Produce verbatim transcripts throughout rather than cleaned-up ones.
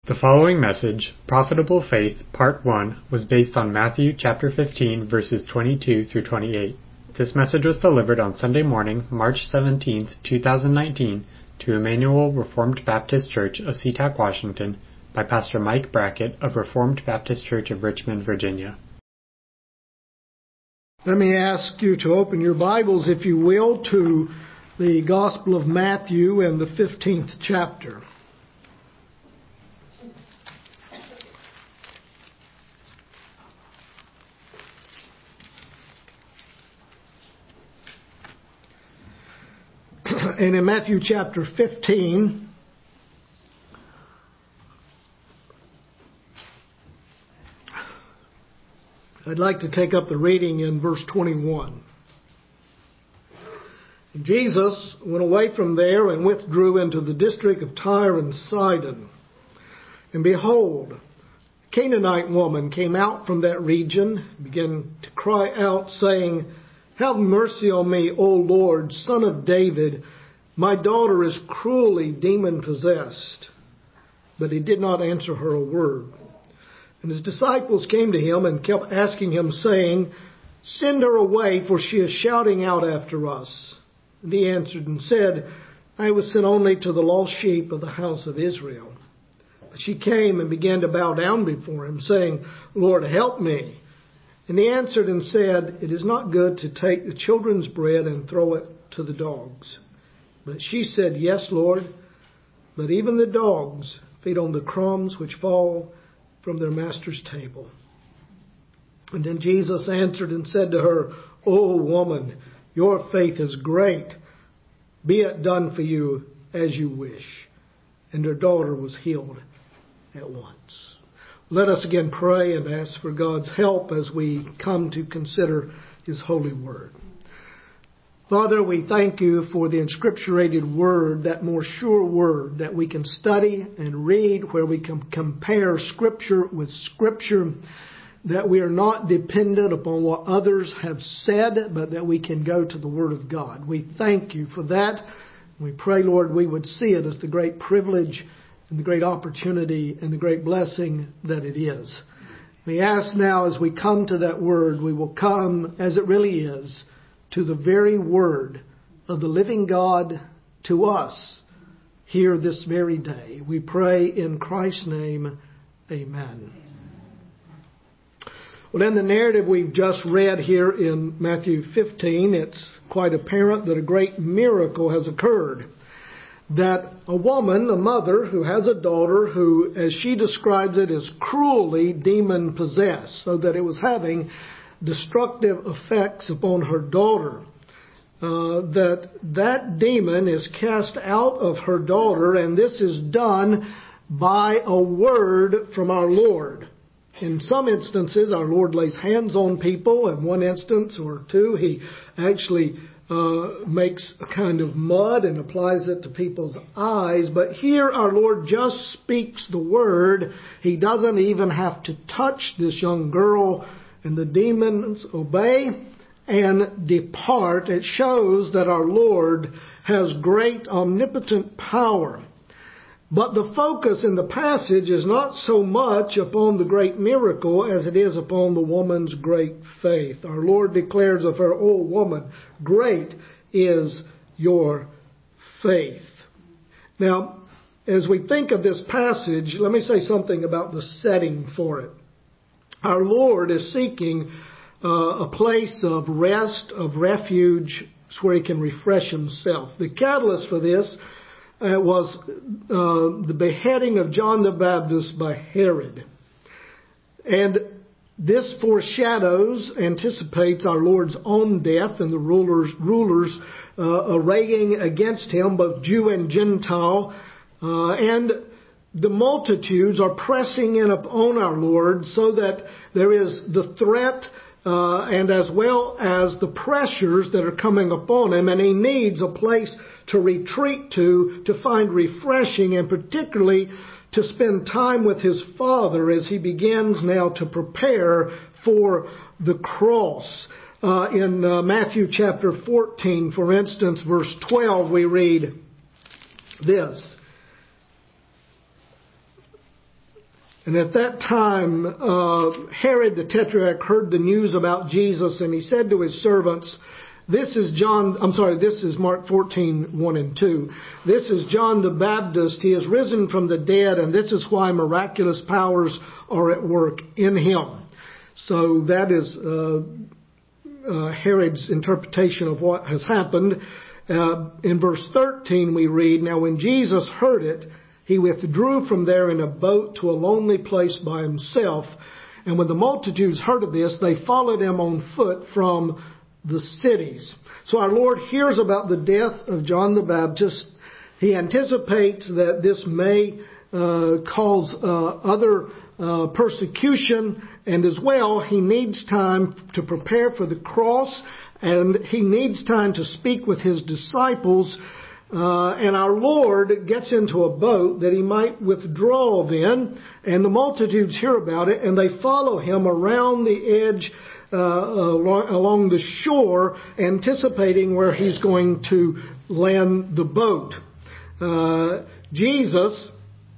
The following message, Profitable Faith, Part one, was based on Matthew chapter fifteen, verses twenty-two through twenty-eight. This message was delivered on Sunday morning, March seventeenth, two thousand nineteen, to Emmanuel Reformed Baptist Church of SeaTac, Washington, by Pastor Mike Brackett of Reformed Baptist Church of Richmond, Virginia. Let me ask you to open your Bibles, if you will, to the Gospel of Matthew and the fifteenth chapter. And in Matthew chapter fifteen, I'd like to take up the reading in verse twenty-one. Jesus went away from there and withdrew into the district of Tyre and Sidon. And behold, a Canaanite woman came out from that region, and began to cry out, saying, "Have mercy on me, O Lord, Son of David. My daughter is cruelly demon-possessed." But he did not answer her a word. And his disciples came to him and kept asking him, saying, "Send her away, for she is shouting out after us." And he answered and said, "I was sent only to the lost sheep of the house of Israel." But she came and began to bow down before him, saying, "Lord, help me." And he answered and said, "It is not good to take the children's bread and throw it to the dogs." But she said, "Yes, Lord, but even the dogs feed on the crumbs which fall from their master's table." And then Jesus answered and said to her, "O woman, your faith is great. Be it done for you as you wish." And her daughter was healed at once. Let us again pray and ask for God's help as we come to consider His holy word. Father, we thank you for the inscripturated word, that more sure word that we can study and read, where we can compare Scripture with Scripture, that we are not dependent upon what others have said, but that we can go to the Word of God. We thank you for that. We pray, Lord, we would see it as the great privilege and the great opportunity and the great blessing that it is. We ask now, as we come to that word, we will come as it really is, to the very word of the living God to us here this very day. We pray in Christ's name, amen. Well, in the narrative we've just read here in Matthew fifteen, it's quite apparent that a great miracle has occurred. That a woman, a mother, who has a daughter who, as she describes it, is cruelly demon-possessed, so that it was having destructive effects upon her daughter. Uh, that that demon is cast out of her daughter, and this is done by a word from our Lord. In some instances, our Lord lays hands on people. In one instance or two, He actually uh, makes a kind of mud and applies it to people's eyes. But here our Lord just speaks the word. He doesn't even have to touch this young girl, and the demons obey and depart. It shows that our Lord has great omnipotent power. But the focus in the passage is not so much upon the great miracle as it is upon the woman's great faith. Our Lord declares of her, "O woman, great is your faith." Now, as we think of this passage, let me say something about the setting for it. Our Lord is seeking uh, a place of rest, of refuge, where He can refresh Himself. The catalyst for this uh, was uh, the beheading of John the Baptist by Herod. And this foreshadows, anticipates our Lord's own death and the rulers, rulers uh, arraying against Him, both Jew and Gentile, uh, and the multitudes are pressing in upon our Lord, so that there is the threat uh, and as well as the pressures that are coming upon Him. And He needs a place to retreat to, to find refreshing, and particularly to spend time with His Father as He begins now to prepare for the cross. Uh, in uh, Matthew chapter fourteen, for instance, verse twelve, we read this. And at that time, uh, Herod the Tetrarch heard the news about Jesus, and he said to his servants, this is John, I'm sorry, this is Mark fourteen, one and two. This is John the Baptist. He has risen from the dead, and this is why miraculous powers are at work in him. So that is uh, uh, Herod's interpretation of what has happened. Uh, in verse thirteen we read, now when Jesus heard it, he withdrew from there in a boat to a lonely place by himself. And when the multitudes heard of this, they followed him on foot from the cities. So our Lord hears about the death of John the Baptist. He anticipates that this may uh, cause uh, other uh, persecution, and as well he needs time to prepare for the cross, and he needs time to speak with his disciples. Uh, and our Lord gets into a boat that he might withdraw then, and the multitudes hear about it, and they follow him around the edge Uh, along the shore, anticipating where he's going to land the boat. Uh, Jesus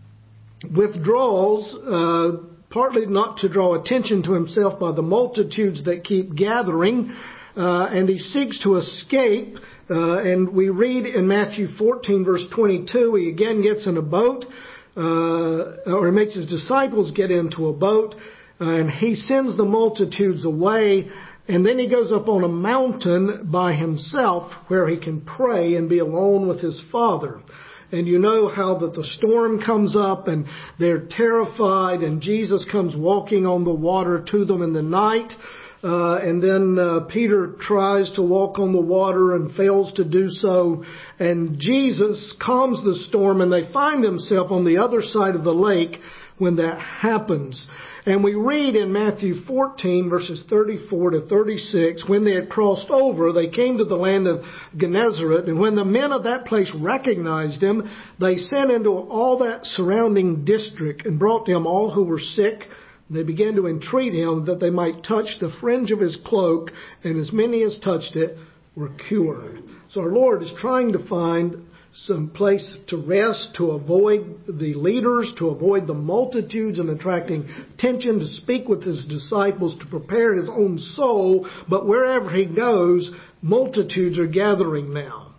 withdraws, uh, partly not to draw attention to himself by the multitudes that keep gathering, uh, and he seeks to escape. Uh, and we read in Matthew fourteen, verse twenty-two, he again gets in a boat, uh, or he makes his disciples get into a boat. And he sends the multitudes away, and then he goes up on a mountain by himself where he can pray and be alone with his Father. And you know how that the storm comes up and they're terrified, and Jesus comes walking on the water to them in the night. Uh, and then uh, Peter tries to walk on the water and fails to do so. And Jesus calms the storm, and they find themselves on the other side of the lake when that happens. And we read in Matthew fourteen, verses thirty-four to thirty-six, when they had crossed over, they came to the land of Gennesaret, and when the men of that place recognized him, they sent into all that surrounding district and brought to him all who were sick. They began to entreat him that they might touch the fringe of his cloak, and as many as touched it were cured. So our Lord is trying to find some place to rest, to avoid the leaders, to avoid the multitudes and attracting attention, to speak with his disciples, to prepare his own soul. But wherever he goes, multitudes are gathering now.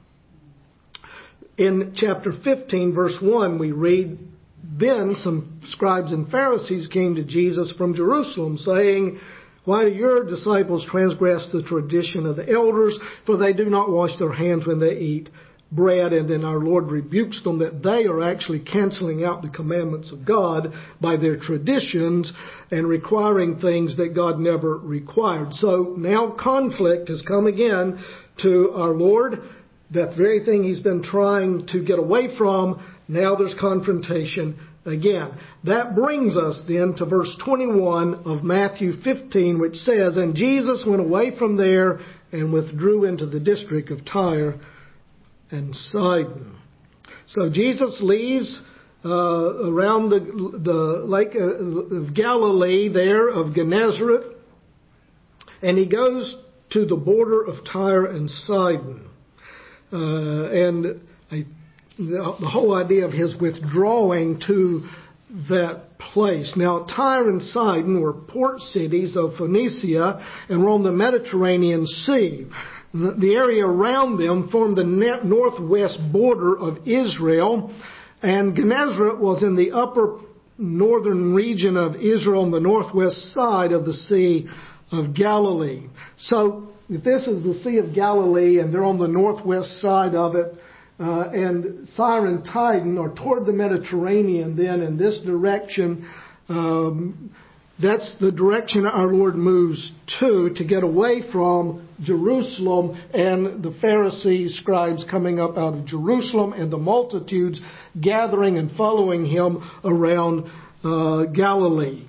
In chapter fifteen, verse one, we read, then some scribes and Pharisees came to Jesus from Jerusalem, saying, why do your disciples transgress the tradition of the elders? For they do not wash their hands when they eat bread. And then our Lord rebukes them that they are actually canceling out the commandments of God by their traditions and requiring things that God never required. So now conflict has come again to our Lord. That very thing he's been trying to get away from, now there's confrontation again. That brings us then to verse twenty-one of Matthew fifteen, which says, and Jesus went away from there and withdrew into the district of Tyre and Sidon. So Jesus leaves uh, around the, the lake of Galilee there of Gennesaret, and he goes to the border of Tyre and Sidon. Uh, and I, the, the whole idea of his withdrawing to that place. Now, Tyre and Sidon were port cities of Phoenicia and were on the Mediterranean Sea. The area around them formed the northwest border of Israel, and Gennesaret was in the upper northern region of Israel on the northwest side of the Sea of Galilee. So if this is the Sea of Galilee and they're on the northwest side of it, uh, and Tyre and Sidon are toward the Mediterranean then in this direction, um, that's the direction our Lord moves to, to get away from Jerusalem and the Pharisees, scribes coming up out of Jerusalem and the multitudes gathering and following him around uh, Galilee.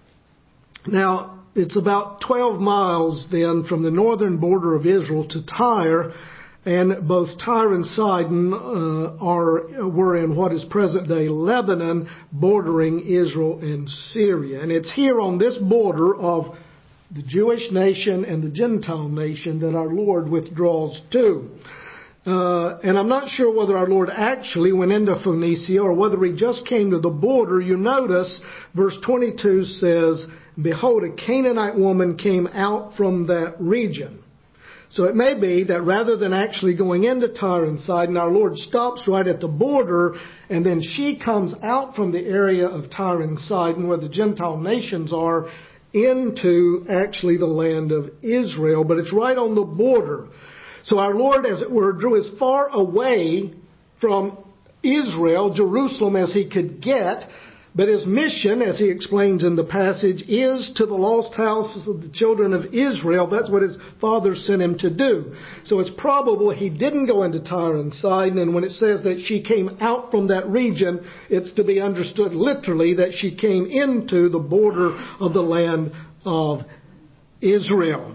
Now, it's about twelve miles then from the northern border of Israel to Tyre, and both Tyre and Sidon uh, are were in what is present-day Lebanon, bordering Israel and Syria. And it's here on this border of the Jewish nation and the Gentile nation that our Lord withdraws to. Uh, and I'm not sure whether our Lord actually went into Phoenicia or whether he just came to the border. You notice verse twenty-two says, "Behold, a Canaanite woman came out from that region." So it may be that rather than actually going into Tyre and Sidon, our Lord stops right at the border, and then she comes out from the area of Tyre and Sidon, where the Gentile nations are, into actually the land of Israel. But it's right on the border. So our Lord, as it were, drew as far away from Israel, Jerusalem, as he could get. But his mission, as he explains in the passage, is to the lost houses of the children of Israel. That's what his Father sent him to do. So it's probable he didn't go into Tyre and Sidon. And when it says that she came out from that region, it's to be understood literally that she came into the border of the land of Israel.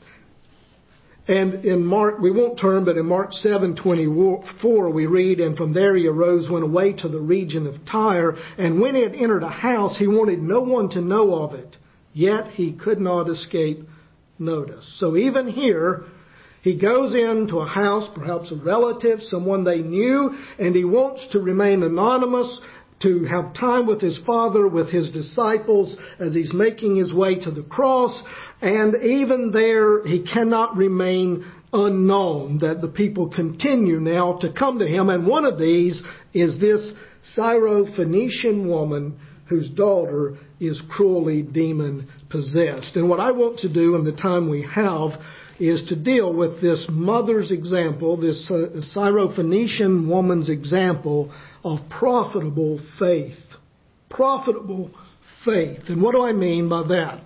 And in Mark, we won't turn, but in Mark seven twenty-four we read, "And from there he arose, went away to the region of Tyre, and when he had entered a house, he wanted no one to know of it. Yet he could not escape notice." So even here, he goes into a house, perhaps a relative, someone they knew, and he wants to remain anonymous, to have time with his Father, with his disciples, as he's making his way to the cross. And even there, he cannot remain unknown, that the people continue now to come to him. And one of these is this Syrophoenician woman whose daughter is cruelly demon-possessed. And what I want to do in the time we have is to deal with this mother's example, this Syrophoenician woman's example of profitable faith. Profitable faith. And what do I mean by that?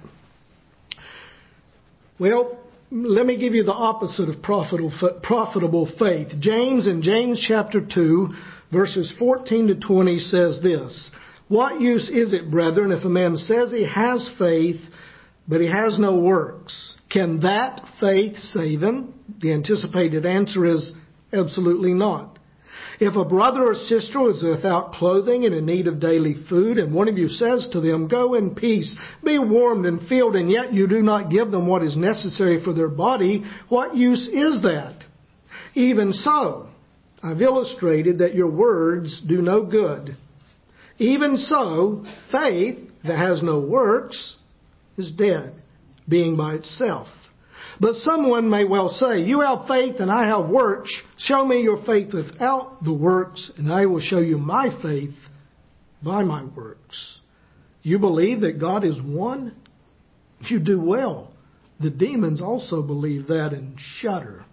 Well, let me give you the opposite of profitable faith. James, in James chapter two, verses fourteen to twenty says this, "What use is it, brethren, if a man says he has faith, but he has no works? Can that faith save him?" The anticipated answer is absolutely not. "If a brother or sister is without clothing and in need of daily food, and one of you says to them, 'Go in peace, be warmed and filled,' and yet you do not give them what is necessary for their body, what use is that? Even so, I've illustrated that your words do no good. Even so, faith that has no works is dead, being by itself. But someone may well say, 'You have faith and I have works. Show me your faith without the works, and I will show you my faith by my works.' You believe that God is one? You do well. The demons also believe that and shudder.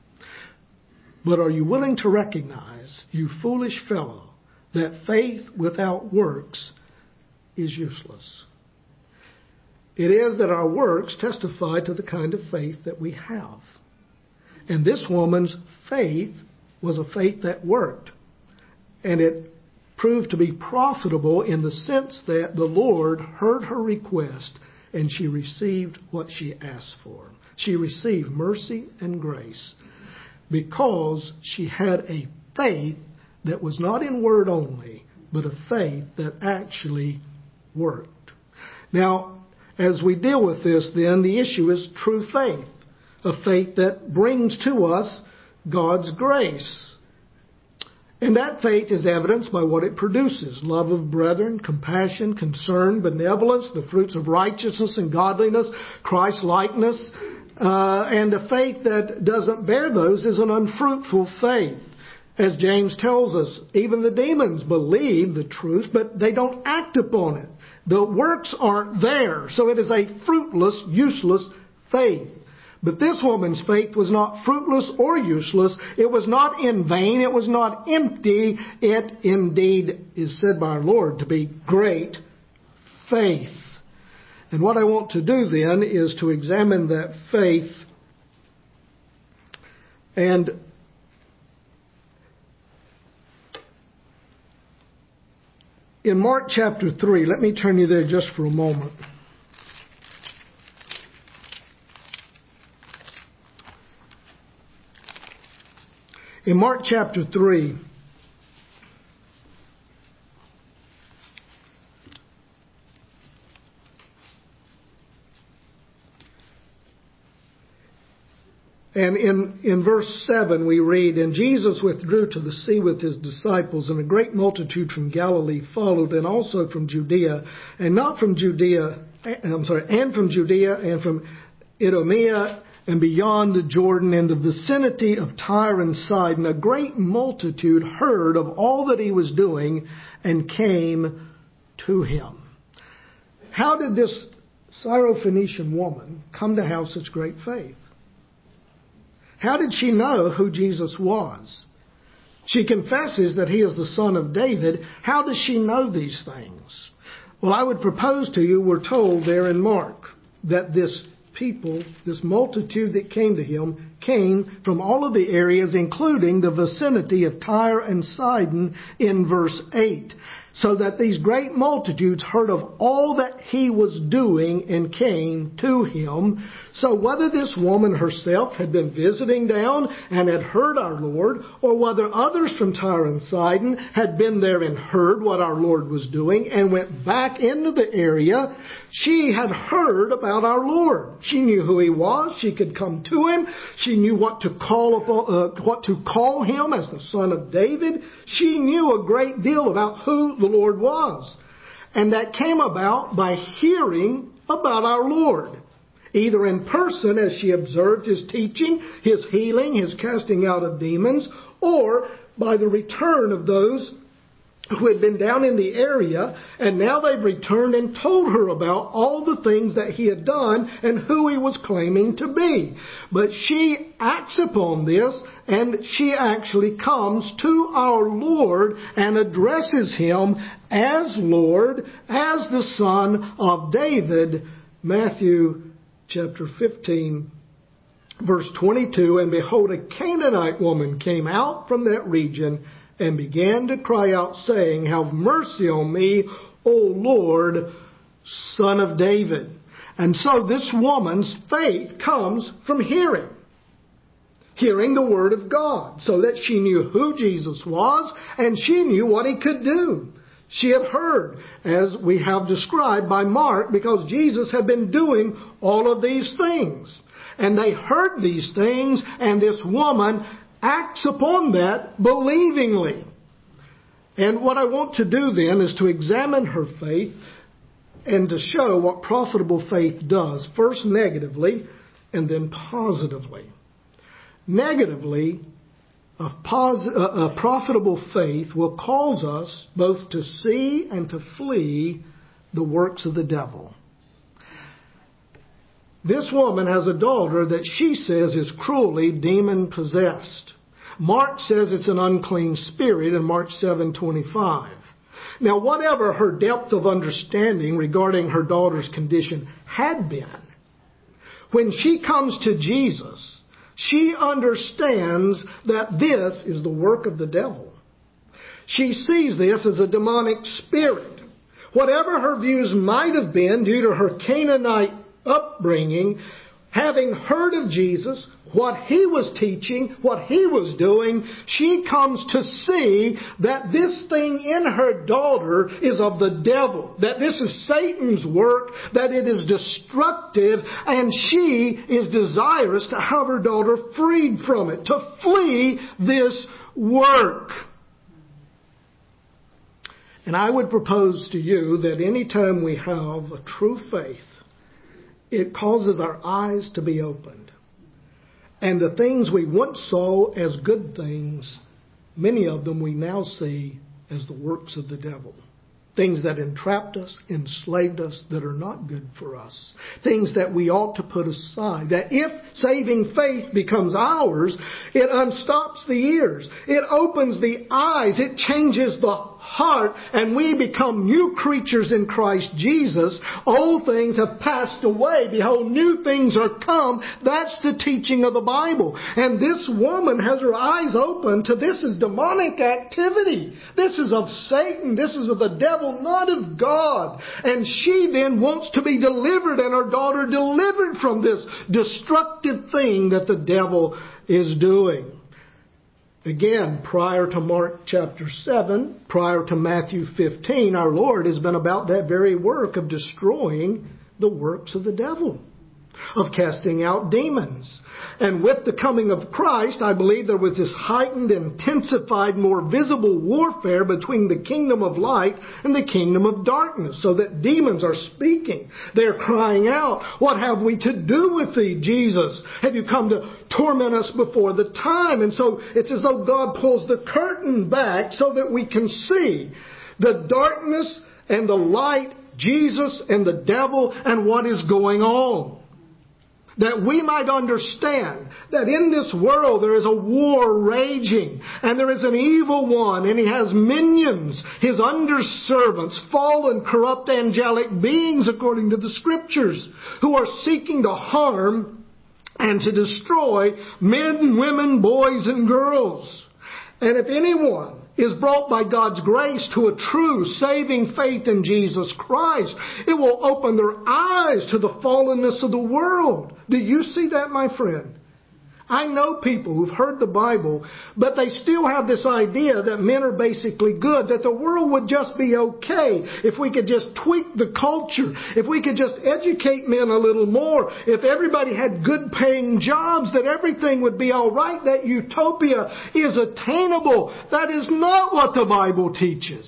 But are you willing to recognize, you foolish fellow, that faith without works is useless?" It is that our works testify to the kind of faith that we have. And this woman's faith was a faith that worked. And it proved to be profitable in the sense that the Lord heard her request and she received what she asked for. She received mercy and grace because she had a faith that was not in word only, but a faith that actually worked. Now, as we deal with this, then, the issue is true faith, a faith that brings to us God's grace. And that faith is evidenced by what it produces: love of brethren, compassion, concern, benevolence, the fruits of righteousness and godliness, Christ-likeness. Uh, and a faith that doesn't bear those is an unfruitful faith. As James tells us, even the demons believe the truth, but they don't act upon it. The works aren't there, so it is a fruitless, useless faith. But this woman's faith was not fruitless or useless. It was not in vain. It was not empty. It indeed is said by our Lord to be great faith. And what I want to do then is to examine that faith and in Mark chapter three, let me turn you there just for a moment. In Mark chapter three, And in, in verse seven we read, "And Jesus withdrew to the sea with his disciples, and a great multitude from Galilee followed, and also from Judea, and not from Judea, I'm sorry, and from Judea, and from Idumea, and beyond the Jordan, in the vicinity of Tyre and Sidon. A great multitude heard of all that he was doing, and came to him." How did this Syrophoenician woman come to have such great faith? How did she know who Jesus was? She confesses that he is the Son of David. How does she know these things? Well, I would propose to you, we're told there in Mark, that this people, this multitude that came to him, came from all of the areas, including the vicinity of Tyre and Sidon in verse eight. So that these great multitudes heard of all that he was doing and came to him. So whether this woman herself had been visiting down and had heard our Lord, or whether others from Tyre and Sidon had been there and heard what our Lord was doing and went back into the area, she had heard about our Lord. She knew who he was. She could come to him. She knew what to call upon, uh, what to call him as the Son of David. She knew a great deal about who the Lord was. And that came about by hearing about our Lord, either in person as she observed his teaching, his healing, his casting out of demons, or by the return of those who had been down in the area, and now they've returned and told her about all the things that he had done and who he was claiming to be. But she acts upon this, and she actually comes to our Lord and addresses him as Lord, as the Son of David. Matthew chapter fifteen, verse twenty-two, "And behold, a Canaanite woman came out from that region, and began to cry out, saying, Have mercy on me, O Lord, Son of David." And so this woman's faith comes from hearing. Hearing the Word of God, so that she knew who Jesus was, and she knew what he could do. She had heard, as we have described by Mark, because Jesus had been doing all of these things. And they heard these things, and this woman acts upon that believingly. And what I want to do then is to examine her faith and to show what profitable faith does. First negatively and then positively. Negatively, a, pos- a profitable faith will cause us both to see and to flee the works of the devil. This woman has a daughter that she says is cruelly demon-possessed. Mark says it's an unclean spirit in Mark seven twenty-five. Now, whatever her depth of understanding regarding her daughter's condition had been, when she comes to Jesus, she understands that this is the work of the devil. She sees this as a demonic spirit. Whatever her views might have been due to her Canaanite upbringing, having heard of Jesus, what he was teaching, what he was doing, she comes to see that this thing in her daughter is of the devil, that this is Satan's work, that it is destructive, and she is desirous to have her daughter freed from it, to flee this work. And I would propose to you that any time we have a true faith, it causes our eyes to be opened. And the things we once saw as good things, many of them we now see as the works of the devil. Things that entrapped us, enslaved us, that are not good for us. Things that we ought to put aside. That if saving faith becomes ours, it unstops the ears. It opens the eyes. It changes the heart. And we become new creatures in Christ Jesus. Old things have passed away. Behold, new things are come. That's the teaching of the Bible. And this woman has her eyes open to this is demonic activity. This is of Satan. This is of the devil, not of God. And she then wants to be delivered, and her daughter delivered from this destructive thing that the devil is doing. Again, prior to Mark chapter seven, prior to Matthew fifteen, our Lord has been about that very work of destroying the works of the devil. of casting out demons. And with the coming of Christ, I believe there was this heightened, intensified, more visible warfare between the kingdom of light and the kingdom of darkness, so that demons are speaking. They're crying out, "What have we to do with thee, Jesus? Have you come to torment us before the time?" And so it's as though God pulls the curtain back so that we can see the darkness and the light, Jesus and the devil, and what is going on. That we might understand that in this world there is a war raging, and there is an evil one, and he has minions, his underservants, fallen, corrupt, angelic beings according to the Scriptures, who are seeking to harm and to destroy men, women, boys, and girls. And if anyone is brought by God's grace to a true saving faith in Jesus Christ, it will open their eyes to the fallenness of the world. Do you see that, my friend? I know people who've heard the Bible, but they still have this idea that men are basically good, that the world would just be okay if we could just tweak the culture, if we could just educate men a little more, if everybody had good paying jobs, that everything would be all right, that utopia is attainable. That is not what the Bible teaches.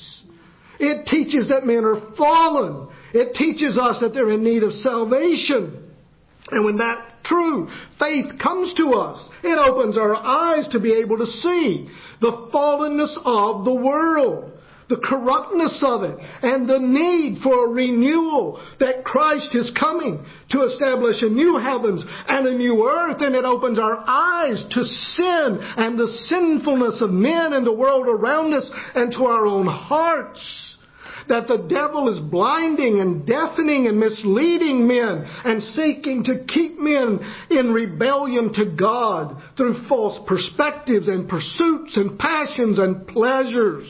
It teaches that men are fallen. It teaches us that they're in need of salvation. And when that true faith comes to us, it opens our eyes to be able to see the fallenness of the world, the corruptness of it, and the need for a renewal, that Christ is coming to establish a new heavens and a new earth. And it opens our eyes to sin and the sinfulness of men and the world around us, and to our own hearts. That the devil is blinding and deafening and misleading men and seeking to keep men in rebellion to God through false perspectives and pursuits and passions and pleasures.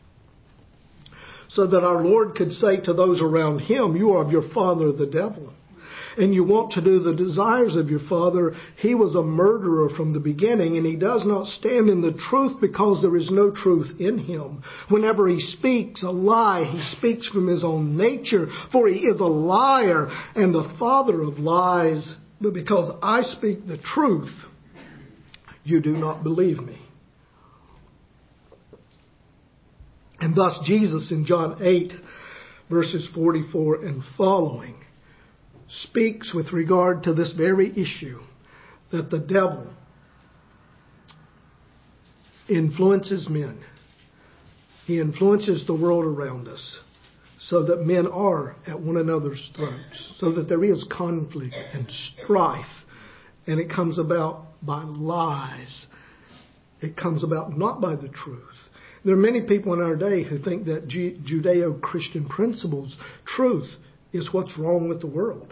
So that our Lord could say to those around Him, "You are of your father the devil, and you want to do the desires of your father. He was a murderer from the beginning, and he does not stand in the truth because there is no truth in him. Whenever he speaks a lie, he speaks from his own nature, for he is a liar and the father of lies. But because I speak the truth, you do not believe me." And thus Jesus in John eight, verses forty-four and following, speaks with regard to this very issue, that the devil influences men. He influences the world around us so that men are at one another's throats, so that there is conflict and strife, and it comes about by lies. It comes about not by the truth. There are many people in our day who think that Judeo-Christian principles, truth, is what's wrong with the world.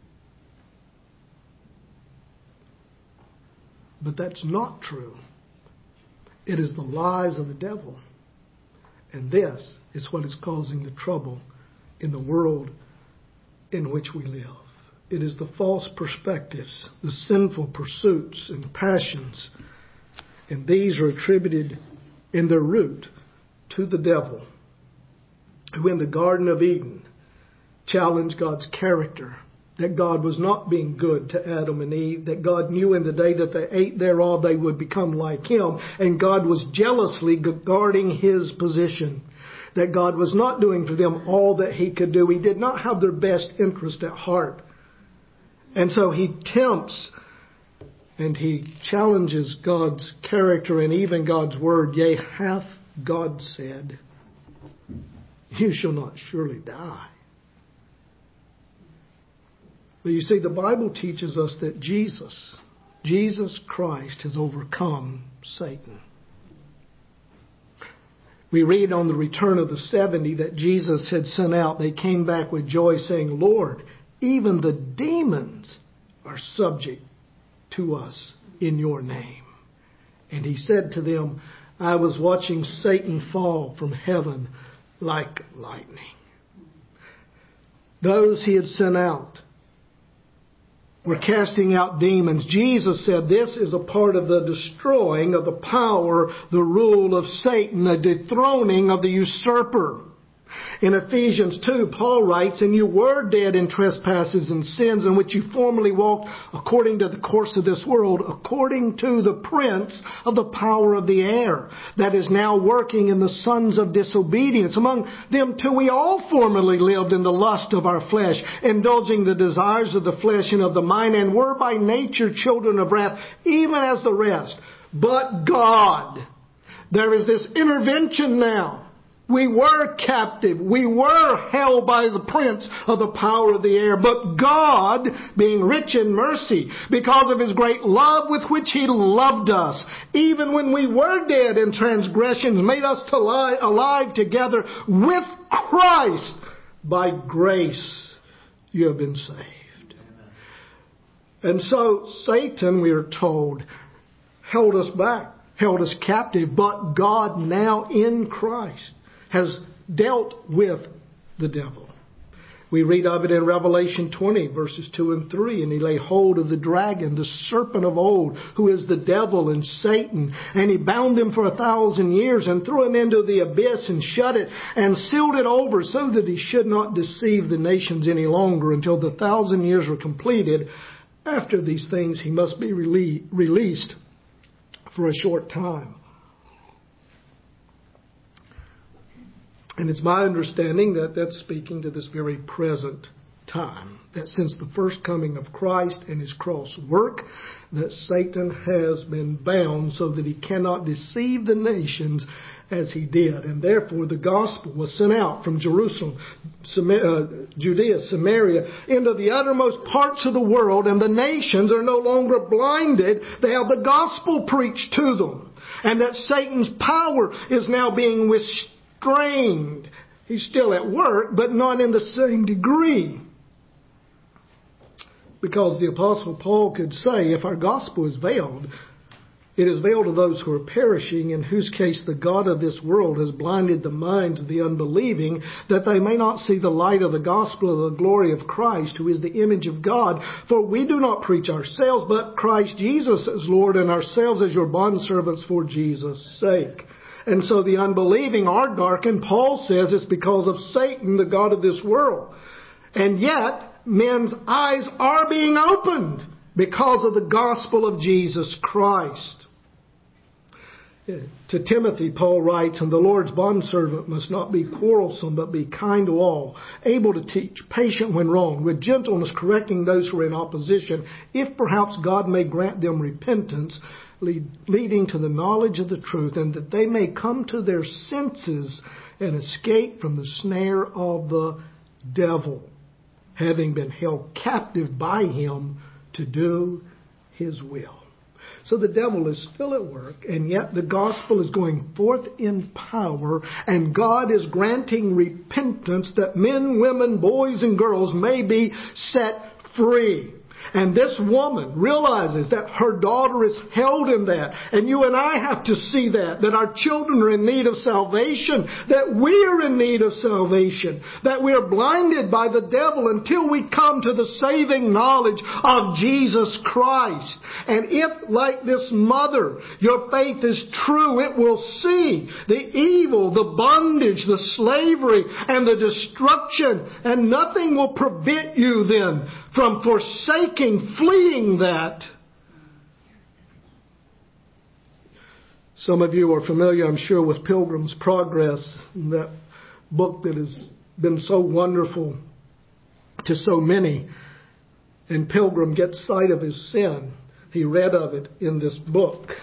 But that's not true. It is the lies of the devil. And this is what is causing the trouble in the world in which we live. It is the false perspectives, the sinful pursuits and passions. And these are attributed in their root to the devil, who in the Garden of Eden challenged God's character, that God was not being good to Adam and Eve, that God knew in the day that they ate thereof they would become like Him, and God was jealously guarding His position, that God was not doing for them all that He could do. He did not have their best interest at heart. And so He tempts and He challenges God's character and even God's word. Yea, hath God said, you shall not surely die. But you see, the Bible teaches us that Jesus, Jesus Christ has overcome Satan. We read on the return of the seventy that Jesus had sent out. They came back with joy saying, "Lord, even the demons are subject to us in your name." And He said to them, "I was watching Satan fall from heaven like lightning." Those He had sent out were casting out demons. Jesus said this is a part of the destroying of the power, the rule of Satan, the dethroning of the usurper. In Ephesians two, Paul writes, "And you were dead in trespasses and sins in which you formerly walked according to the course of this world, according to the prince of the power of the air, that is now working in the sons of disobedience. Among them too we all formerly lived in the lust of our flesh, indulging the desires of the flesh and of the mind, and were by nature children of wrath, even as the rest. But God," there is this intervention now. We were captive. We were held by the prince of the power of the air. But God, being rich in mercy, because of His great love with which He loved us, even when we were dead in transgressions, made us to lie alive together with Christ. By grace you have been saved. And so Satan, we are told, held us back, held us captive. But God now in Christ has dealt with the devil. We read of it in Revelation twenty, verses two and three. "And he laid hold of the dragon, the serpent of old, who is the devil and Satan. And he bound him for a thousand years and threw him into the abyss and shut it and sealed it over so that he should not deceive the nations any longer until the thousand years were completed. After these things he must be rele- released for a short time." And it's my understanding that that's speaking to this very present time. That since the first coming of Christ and His cross work, that Satan has been bound so that he cannot deceive the nations as he did. And therefore the gospel was sent out from Jerusalem, Judea, Samaria, into the uttermost parts of the world. And the nations are no longer blinded. They have the gospel preached to them. And that Satan's power is now being withstood. Strained. He's still at work, but not in the same degree. Because the Apostle Paul could say, if our gospel is veiled, it is veiled to those who are perishing, in whose case the God of this world has blinded the minds of the unbelieving, that they may not see the light of the gospel of the glory of Christ, who is the image of God. For we do not preach ourselves, but Christ Jesus as Lord, and ourselves as your bondservants for Jesus' sake. And so the unbelieving are darkened. Paul says it's because of Satan, the god of this world. And yet, men's eyes are being opened because of the gospel of Jesus Christ. To Timothy, Paul writes, "And the Lord's bondservant must not be quarrelsome, but be kind to all, able to teach, patient when wrong, with gentleness correcting those who are in opposition, if perhaps God may grant them repentance, lead, leading to the knowledge of the truth, and that they may come to their senses and escape from the snare of the devil, having been held captive by him to do his will." So the devil is still at work, and yet the gospel is going forth in power, and God is granting repentance that men, women, boys, and girls may be set free. And this woman realizes that her daughter is held in that. And you and I have to see that, that our children are in need of salvation, that we are in need of salvation, that we are blinded by the devil until we come to the saving knowledge of Jesus Christ. And if, like this mother, your faith is true, it will see the evil, the bondage, the slavery, and the destruction. And nothing will prevent you then from forsaking, fleeing that. Some of you are familiar, I'm sure, with Pilgrim's Progress, that book that has been so wonderful to so many. And Pilgrim gets sight of his sin. He read of it in this book.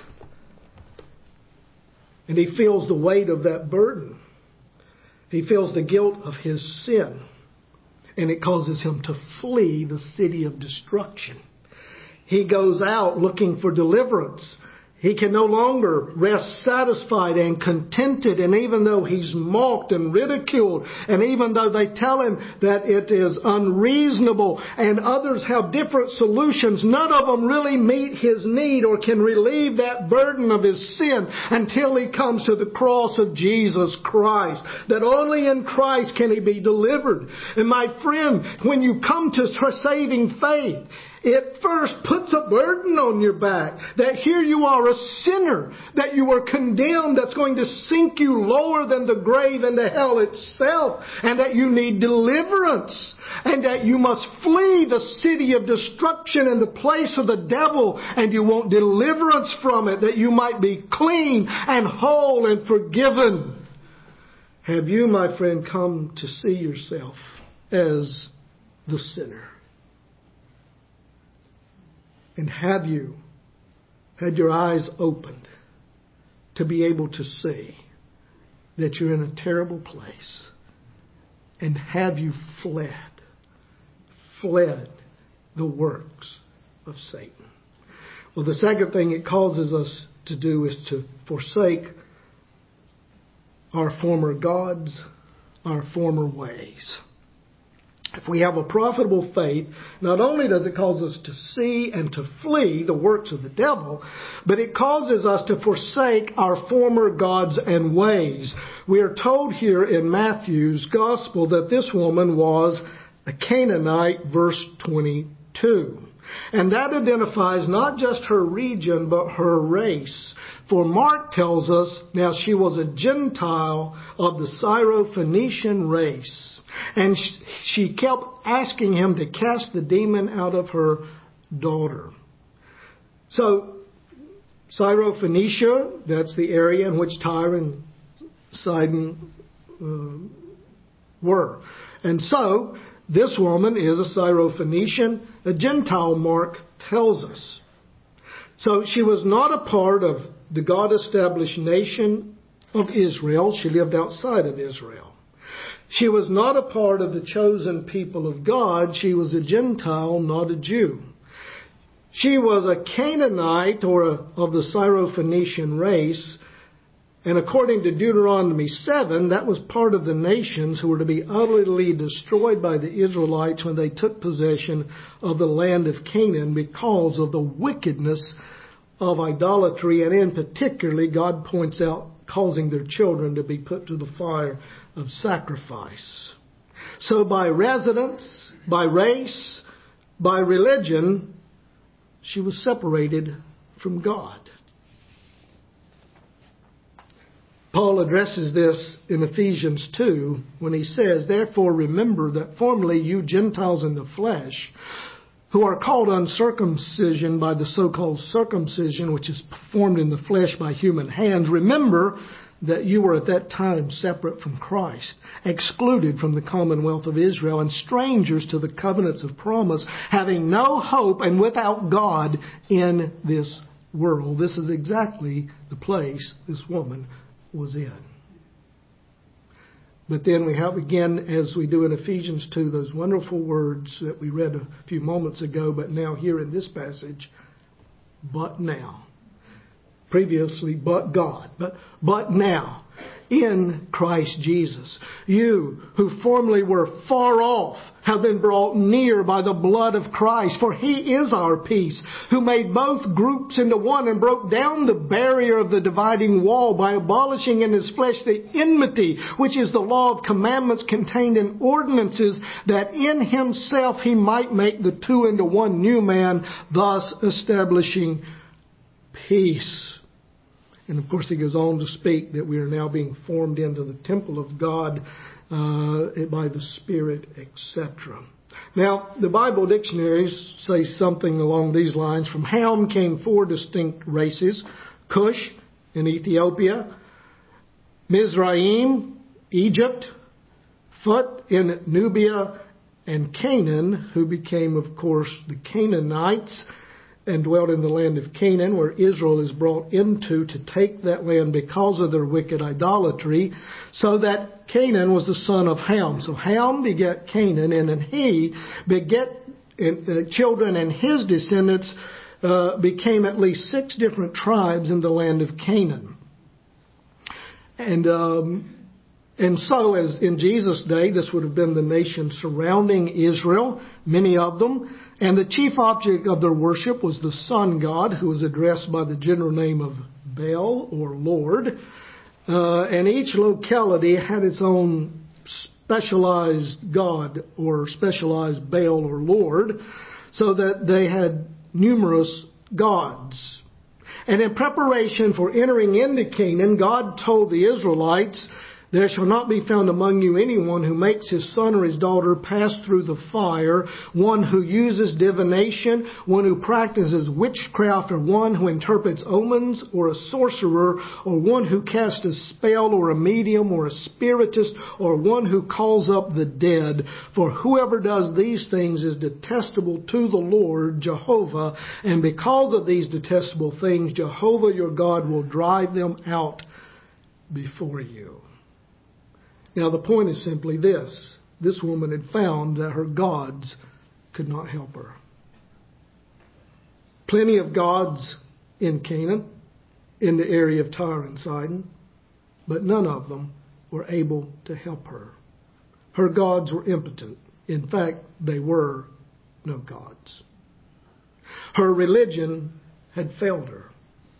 And he feels the weight of that burden. He feels the guilt of his sin. And it causes him to flee the city of destruction. He goes out looking for deliverance. He can no longer rest satisfied and contented. And even though he's mocked and ridiculed, and even though they tell him that it is unreasonable and others have different solutions, none of them really meet his need or can relieve that burden of his sin until he comes to the cross of Jesus Christ. That only in Christ can he be delivered. And my friend, when you come to saving faith, It first puts a burden on your back that here you are a sinner, that you are condemned, that's going to sink you lower than the grave into hell itself, and that you need deliverance, and that you must flee the city of destruction and the place of the devil, and you want deliverance from it, that you might be clean and whole and forgiven. Have you, my friend, come to see yourself as the sinner? And have you had your eyes opened to be able to see that you're in a terrible place? And have you fled, fled the works of Satan? Well, the second thing it causes us to do is to forsake our former gods, our former ways. If we have a profitable faith, not only does it cause us to see and to flee the works of the devil, but it causes us to forsake our former gods and ways. We are told here in Matthew's Gospel that this woman was a Canaanite, verse twenty-two. And that identifies not just her region, but her race. For Mark tells us, now she was a Gentile of the Syrophoenician race. And she kept asking him to cast the demon out of her daughter. So, Syrophoenicia, that's the area in which Tyre and Sidon uh, were. And so, this woman is a Syrophoenician, a Gentile, Mark tells us. So, she was not a part of the God-established nation of Israel. She lived outside of Israel. She was not a part of the chosen people of God. She was a Gentile, not a Jew. She was a Canaanite, or a, of the Syrophoenician race. And according to Deuteronomy seven, that was part of the nations who were to be utterly destroyed by the Israelites when they took possession of the land of Canaan because of the wickedness of idolatry. And in particularly, God points out causing their children to be put to the fire of sacrifice. So by residence, by race, by religion, she was separated from God. Paul addresses this in Ephesians two when he says, "Therefore remember that formerly you Gentiles in the flesh, who are called uncircumcision by the so-called circumcision which is performed in the flesh by human hands, remember that you were at that time separate from Christ, excluded from the commonwealth of Israel, and strangers to the covenants of promise, having no hope and without God in this world." This is exactly the place this woman was in. But then we have again, as we do in Ephesians two, those wonderful words that we read a few moments ago, but now here in this passage, but now. Previously, but God. But, but now, in Christ Jesus, you who formerly were far off have been brought near by the blood of Christ. For He is our peace, who made both groups into one and broke down the barrier of the dividing wall by abolishing in His flesh the enmity, which is the law of commandments contained in ordinances, that in Himself He might make the two into one new man, thus establishing peace. And of course, he goes on to speak that we are now being formed into the temple of God uh, by the Spirit, et cetera. Now, the Bible dictionaries say something along these lines. From Ham came four distinct races: Cush in Ethiopia, Mizraim, Egypt, Phut in Nubia, and Canaan, who became, of course, the Canaanites, and dwelt in the land of Canaan, where Israel is brought into to take that land because of their wicked idolatry, so that Canaan was the son of Ham. So Ham begat Canaan, and then he begat children, and his descendants uh, became at least six different tribes in the land of Canaan. And um, and so, as in Jesus' day, this would have been the nation surrounding Israel, many of them. And the chief object of their worship was the sun god, who was addressed by the general name of Baal, or Lord. Uh, and each locality had its own specialized god, or specialized Baal, or Lord. so that they had numerous gods. And in preparation for entering into Canaan, God told the Israelites, "There shall not be found among you anyone who makes his son or his daughter pass through the fire, one who uses divination, one who practices witchcraft, or one who interprets omens, or a sorcerer, or one who casts a spell, or a medium, or a spiritist, or one who calls up the dead. For whoever does these things is detestable to the Lord Jehovah, and because of these detestable things, Jehovah your God will drive them out before you." Now the point is simply this. This woman had found that her gods could not help her. Plenty of gods in Canaan, in the area of Tyre and Sidon, but none of them were able to help her. Her gods were impotent. In fact, they were no gods. Her religion had failed her.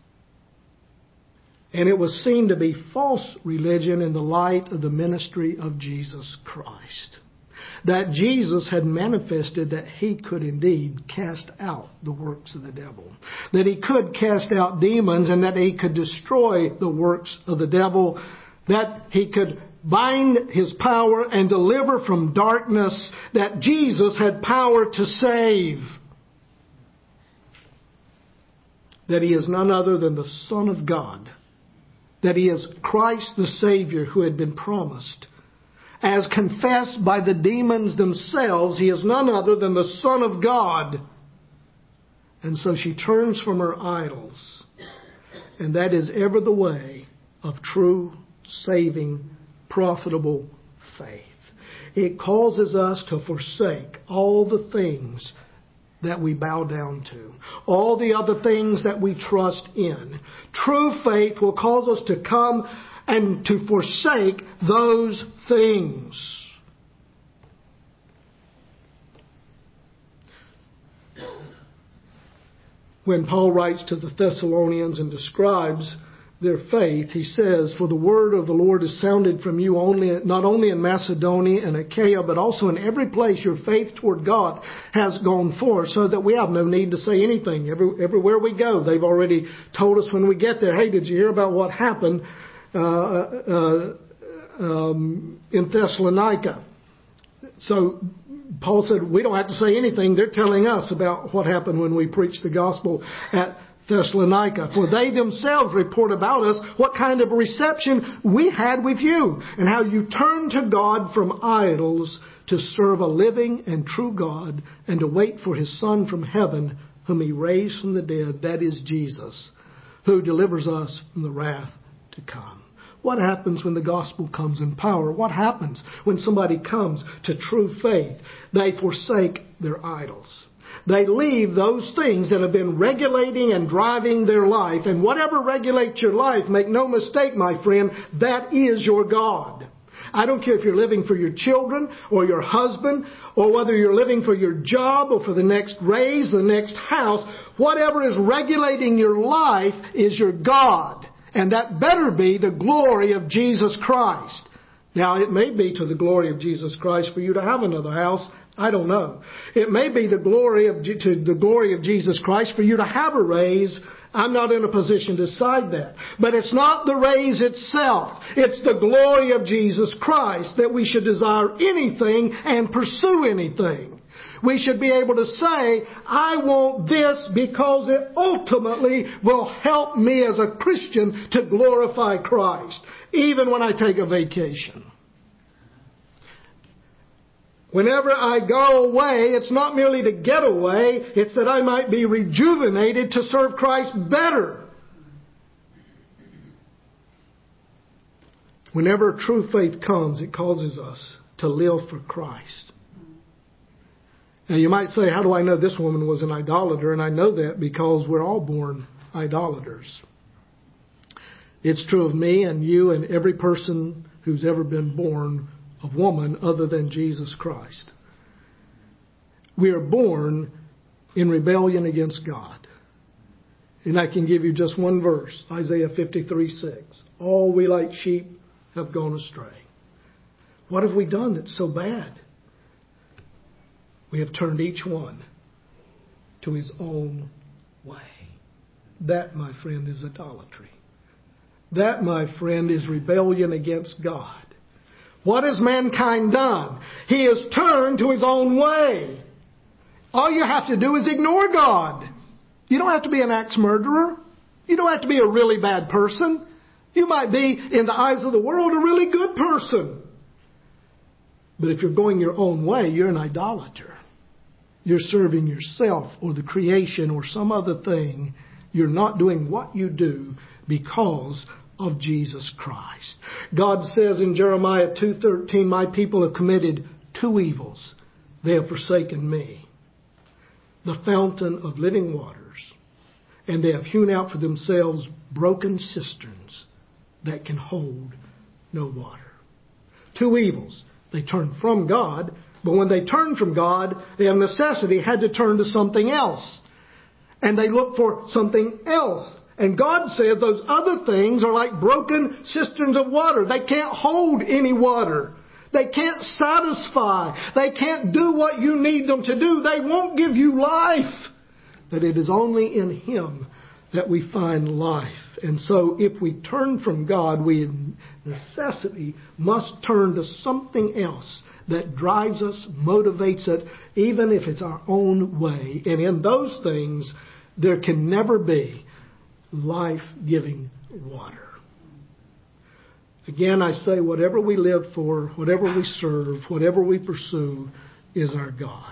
And it was seen to be false religion in the light of the ministry of Jesus Christ. That Jesus had manifested that He could indeed cast out the works of the devil. That He could cast out demons and that He could destroy the works of the devil. That He could bind His power and deliver from darkness. That Jesus had power to save. That He is none other than the Son of God. That He is Christ the Savior who had been promised. As confessed by the demons themselves, He is none other than the Son of God. And so she turns from her idols. And that is ever the way of true, saving, profitable faith. It causes us to forsake all the things that we bow down to. All the other things that we trust in. True faith will cause us to come and to forsake those things. When Paul writes to the Thessalonians and describes their faith, he says, "For the word of the Lord is sounded from you only, not only in Macedonia and Achaia, but also in every place your faith toward God has gone forth, so that we have no need to say anything." Every, everywhere we go, they've already told us when we get there, "Hey, did you hear about what happened uh, uh, um, in Thessalonica?" So Paul said, we don't have to say anything. They're telling us about what happened when we preached the gospel at Thessalonica. "For they themselves report about us what kind of reception we had with you, and how you turned to God from idols to serve a living and true God, and to wait for His Son from heaven, whom He raised from the dead, that is Jesus, who delivers us from the wrath to come." What happens when the gospel comes in power? What happens when somebody comes to true faith? They forsake their idols. They leave those things that have been regulating and driving their life. And whatever regulates your life, make no mistake, my friend, that is your God. I don't care if you're living for your children or your husband, or whether you're living for your job or for the next raise, the next house. Whatever is regulating your life is your God. And that better be the glory of Jesus Christ. Now, it may be to the glory of Jesus Christ for you to have another house. I don't know. It may be the glory of to the glory of Jesus Christ for you to have a raise. I'm not in a position to decide that. But it's not the raise itself. It's the glory of Jesus Christ that we should desire anything and pursue anything. We should be able to say, I want this because it ultimately will help me as a Christian to glorify Christ, even when I take a vacation. Whenever I go away, it's not merely to get away, it's that I might be rejuvenated to serve Christ better. Whenever true faith comes, it causes us to live for Christ. Now you might say, how do I know this woman was an idolater? And I know that because we're all born idolaters. It's true of me and you and every person who's ever been born of woman other than Jesus Christ. We are born in rebellion against God. And I can give you just one verse, Isaiah fifty-three six. All we like sheep have gone astray. What have we done that's so bad? We have turned each one to his own way. That, my friend, is idolatry. That, my friend, is rebellion against God. What has mankind done? He has turned to his own way. All you have to do is ignore God. You don't have to be an axe murderer. You don't have to be a really bad person. You might be, in the eyes of the world, a really good person. But if you're going your own way, you're an idolater. You're serving yourself or the creation or some other thing. You're not doing what you do because of Jesus Christ. God says in Jeremiah two thirteen, my people have committed two evils. They have forsaken me, the fountain of living waters, and they have hewn out for themselves broken cisterns that can hold no water. Two evils. They turned from God, but when they turned from God, they of necessity had to turn to something else. And they looked for something else. And God said those other things are like broken cisterns of water. They can't hold any water. They can't satisfy. They can't do what you need them to do. They won't give you life. But it is only in Him that we find life. And so if we turn from God, we in necessity must turn to something else that drives us, motivates it, even if it's our own way. And in those things, there can never be life-giving water. Again, I say whatever we live for, whatever we serve, whatever we pursue is our God.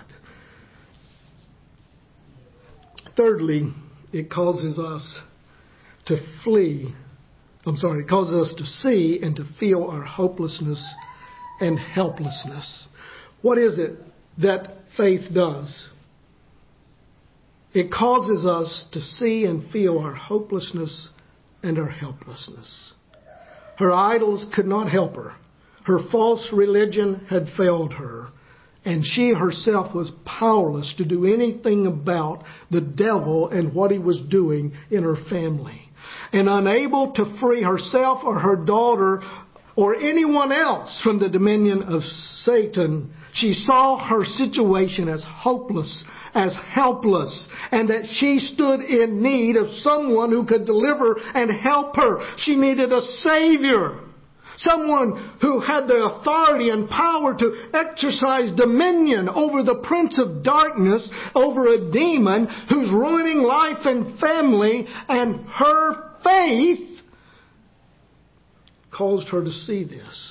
Thirdly, it causes us to flee. I'm sorry, it causes us to see and to feel our hopelessness and helplessness. What is it that faith does? It causes us to see and feel our hopelessness and our helplessness. Her idols could not help her. Her false religion had failed her. And she herself was powerless to do anything about the devil and what he was doing in her family. And unable to free herself or her daughter or anyone else from the dominion of Satan, she saw her situation as hopeless, as helpless, and that she stood in need of someone who could deliver and help her. She needed a Savior. Someone who had the authority and power to exercise dominion over the prince of darkness, over a demon who's ruining life and family, and her faith caused her to see this.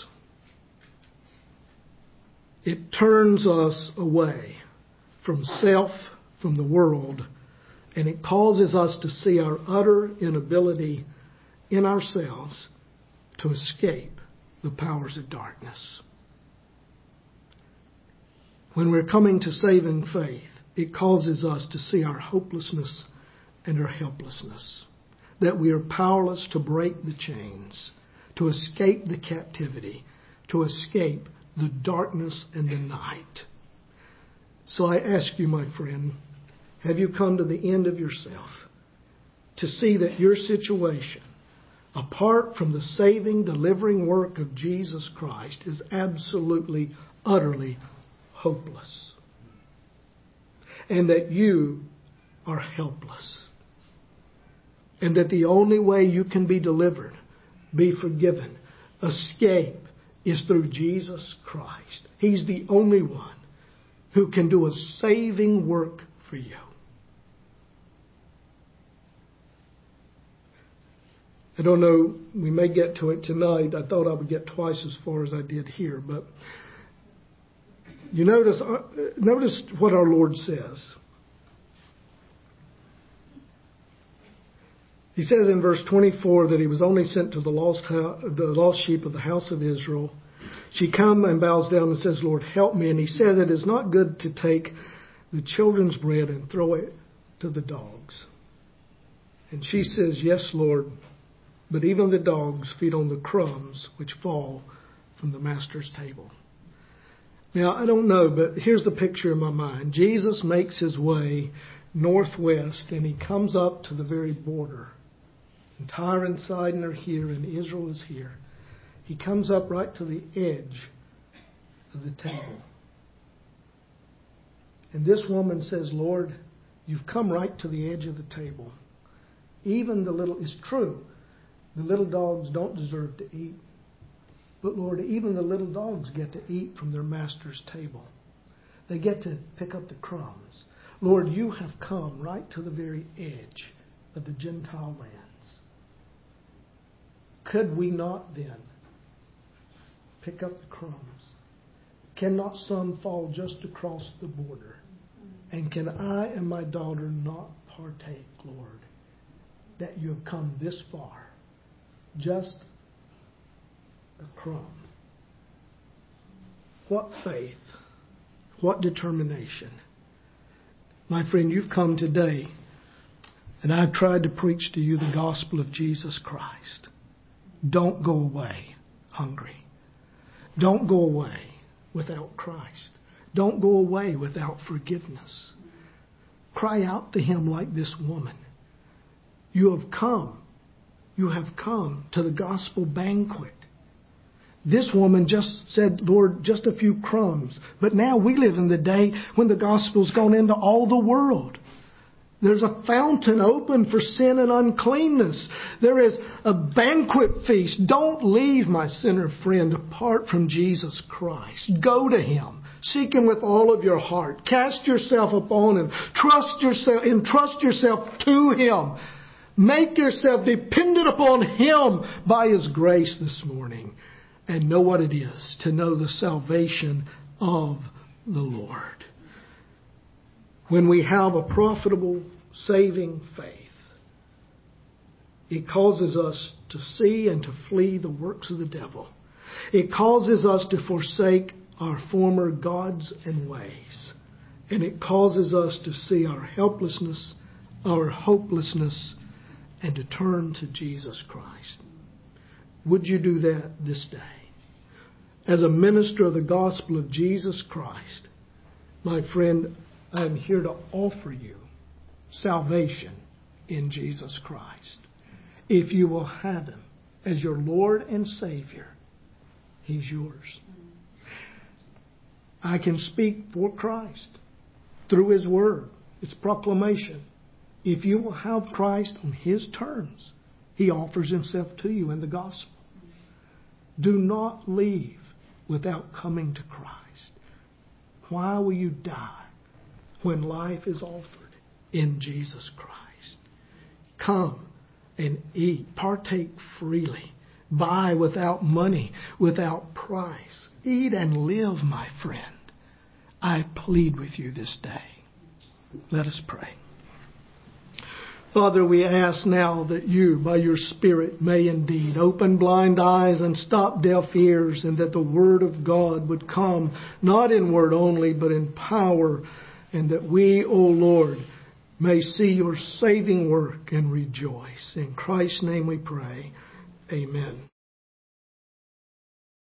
It turns us away from self, from the world, and it causes us to see our utter inability in ourselves to escape the powers of darkness. When we're coming to saving faith, it causes us to see our hopelessness and our helplessness, that we are powerless to break the chains, to escape the captivity, to escape the darkness and the night. So I ask you, my friend, have you come to the end of yourself to see that your situation, apart from the saving, delivering work of Jesus Christ, is absolutely, utterly hopeless? And that you are helpless. And that the only way you can be delivered, be forgiven, escape, is through Jesus Christ. He's the only one who can do a saving work for you. I don't know, we may get to it tonight. I thought I would get twice as far as I did here. But you notice, notice what our Lord says. He says in verse twenty-four that He was only sent to the lost, the lost sheep of the house of Israel. She comes and bows down and says, Lord, help me. And He says it is not good to take the children's bread and throw it to the dogs. And she says, yes, Lord, but even the dogs feed on the crumbs which fall from the master's table. Now, I don't know, but here's the picture in my mind. Jesus makes His way northwest, and He comes up to the very border. And Tyre and Sidon are here, and Israel is here. He comes up right to the edge of the table. And this woman says, Lord, You've come right to the edge of the table. Even the little, it's true, the little dogs don't deserve to eat. But Lord, even the little dogs get to eat from their master's table. They get to pick up the crumbs. Lord, you have come right to the very edge of the Gentile lands. Could we not then pick up the crumbs? Cannot some fall just across the border? And can I and my daughter not partake, Lord, that you have come this far? Just a crumb. What faith? What determination? My friend, you've come today, and I've tried to preach to you the gospel of Jesus Christ. Don't go away hungry. Don't go away without Christ. Don't go away without forgiveness. Cry out to Him like this woman. You have come. You have come to the gospel banquet. This woman just said, Lord, just a few crumbs. But now we live in the day when the gospel's gone into all the world. There's a fountain open for sin and uncleanness. There is a banquet feast. Don't leave, my sinner friend, apart from Jesus Christ. Go to Him. Seek Him with all of your heart. Cast yourself upon Him. Trust yourself, entrust yourself to Him. Make yourself dependent upon Him by His grace this morning. And know what it is to know the salvation of the Lord. When we have a profitable, saving faith, it causes us to see and to flee the works of the devil. It causes us to forsake our former gods and ways. And it causes us to see our helplessness, our hopelessness, and to turn to Jesus Christ. Would you do that this day? As a minister of the gospel of Jesus Christ, my friend, I am here to offer you salvation in Jesus Christ. If you will have Him as your Lord and Savior, He's yours. I can speak for Christ through His Word. It's proclamation. If you will have Christ on His terms, He offers Himself to you in the gospel. Do not leave without coming to Christ. Why will you die when life is offered in Jesus Christ? Come and eat, partake freely, buy without money, without price. Eat and live, my friend. I plead with you this day. Let us pray. Father, we ask now that you, by your Spirit, may indeed open blind eyes and stop deaf ears, and that the Word of God would come, not in word only, but in power, and that we, O Lord, may see your saving work and rejoice. In Christ's name we pray. Amen.